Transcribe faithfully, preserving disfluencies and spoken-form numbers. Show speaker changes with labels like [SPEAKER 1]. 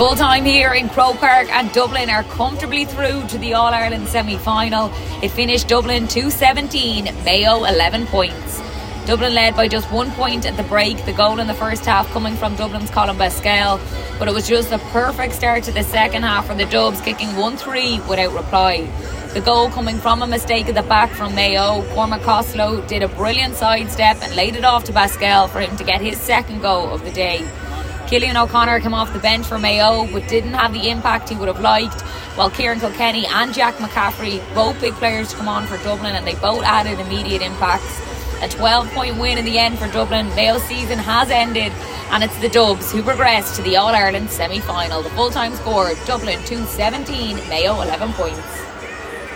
[SPEAKER 1] Full time here in Croke Park, and Dublin are comfortably through to the All-Ireland semi-final. It finished Dublin two seventeen, Mayo eleven points. Dublin led by just one point at the break, the goal in the first half coming from Dublin's Colin Pascal, but it was just a perfect start to the second half for the Dubs, kicking one three without reply. The goal coming from a mistake at the back from Mayo. Cormac Costello did a brilliant sidestep and laid it off to Pascal for him to get his second goal of the day. Cillian O'Connor came off the bench for Mayo but didn't have the impact he would have liked, while Kieran Kilkenny and Jack McCaffrey, both big players to come on for Dublin, and they both added immediate impacts. A twelve point win in the end for Dublin. Mayo's season has ended, and it's the Dubs who progressed to the All-Ireland semi-final. The full-time score, Dublin two seventeen, Mayo eleven points.